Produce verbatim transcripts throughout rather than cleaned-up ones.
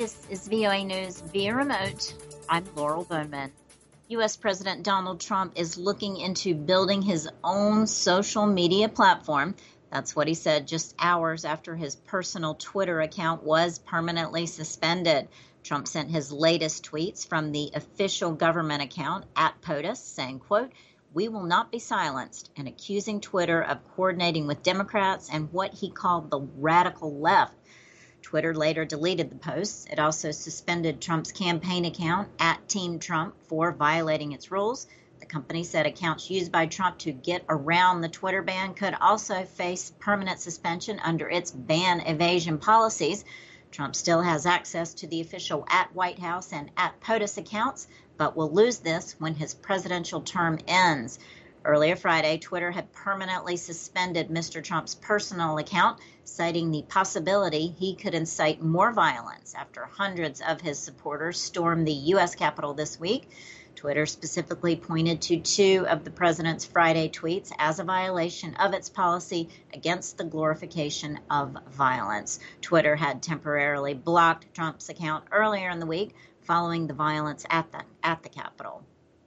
This is V O A News via remote. I'm Laurel Bowman. U S President Donald Trump is looking into building his own social media platform. That's what he said just hours after his personal Twitter account was permanently suspended. Trump sent his latest tweets from the official government account at POTUS saying, quote, "We will not be silenced," and accusing Twitter of coordinating with Democrats and what he called the radical left. Twitter later deleted the posts. It also suspended Trump's campaign account at Team Trump for violating its rules. The company said accounts used by Trump to get around the Twitter ban could also face permanent suspension under its ban evasion policies. Trump still has access to the official at White House and at POTUS accounts, but will lose this when his presidential term ends. Earlier Friday, Twitter had permanently suspended Mister Trump's personal account, citing the possibility he could incite more violence after hundreds of his supporters stormed the U S Capitol this week. Twitter specifically pointed to two of the president's Friday tweets as a violation of its policy against the glorification of violence. Twitter had temporarily blocked Trump's account earlier in the week following the violence at the, at the Capitol.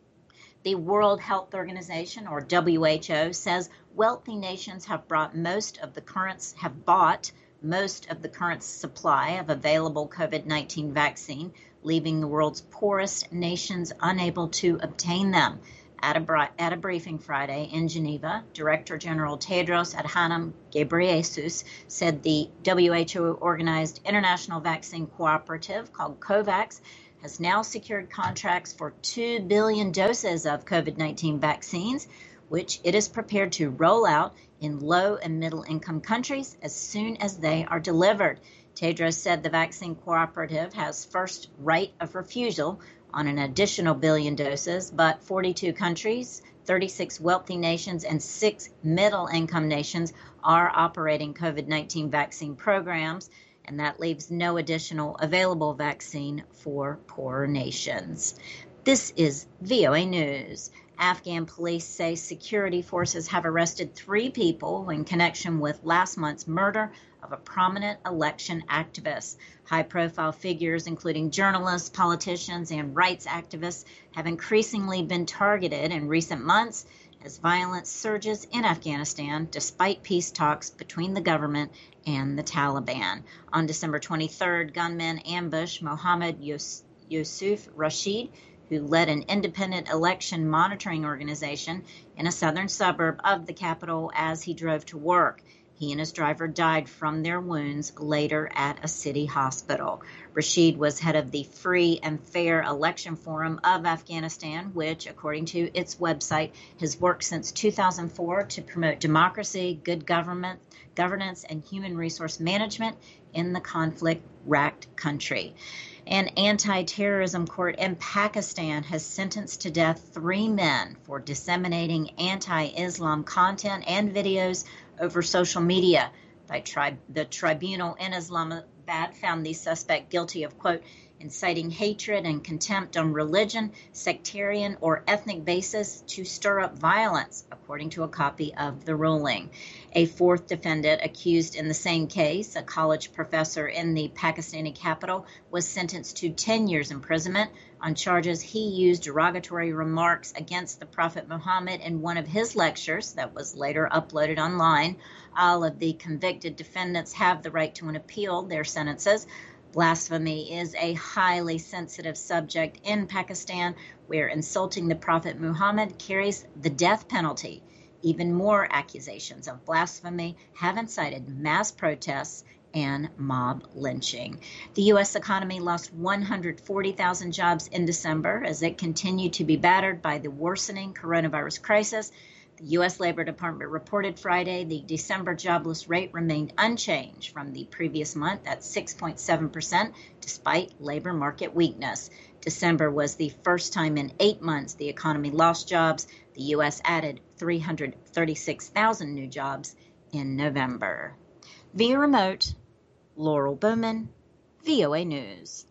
The World Health Organization, or W H O, says wealthy nations have brought most of the current have bought most of the current supply of available COVID nineteen vaccine, leaving the world's poorest nations unable to obtain them. At a, at a briefing Friday in Geneva, Director General Tedros Adhanom Ghebreyesus said the W H O-organized international vaccine cooperative called COVAX has now secured contracts for two billion doses of COVID nineteen vaccines, which it is prepared to roll out in low and middle income countries as soon as they are delivered. Tedros said the vaccine cooperative has first right of refusal on an additional billion doses, but forty-two countries, thirty-six wealthy nations, and six middle income nations are operating COVID nineteen vaccine programs, and that leaves no additional available vaccine for poorer nations. This is V O A News. Afghan police say security forces have arrested three people in connection with last month's murder of a prominent election activist. High-profile figures, including journalists, politicians, and rights activists, have increasingly been targeted in recent months as violence surges in Afghanistan despite peace talks between the government and the Taliban. On December twenty-third, gunmen ambushed Mohammed Yus- Yusuf Rashid, who led an independent election monitoring organization in a southern suburb of the capital as he drove to work. He and his driver died from their wounds later at a city hospital. Rashid was head of the Free and Fair Election Forum of Afghanistan, which, according to its website, has worked since two thousand four to promote democracy, good government, governance, and human resource management in the conflict-racked country. An anti-terrorism court in Pakistan has sentenced to death three men for disseminating anti-Islam content and videos over social media. By tri- the tribunal in Islamabad found the suspect guilty of, quote, inciting hatred and contempt on religion, sectarian, or ethnic basis to stir up violence, according to a copy of the ruling. A fourth defendant accused in the same case, a college professor in the Pakistani capital, was sentenced to ten years imprisonment on charges he used derogatory remarks against the Prophet Muhammad in one of his lectures that was later uploaded online. All of the convicted defendants have the right to an appeal their sentences. Blasphemy is a highly sensitive subject in Pakistan, where insulting the Prophet Muhammad carries the death penalty. Even more accusations of blasphemy have incited mass protests and mob lynching. The U S economy lost one hundred forty thousand jobs in December as it continued to be battered by the worsening coronavirus crisis. The U S Labor Department reported Friday the December jobless rate remained unchanged from the previous month at six point seven percent, despite labor market weakness. December was the first time in eight months the economy lost jobs. The U S added three hundred thirty-six thousand new jobs in November. Via remote, Laurel Bowman, V O A News.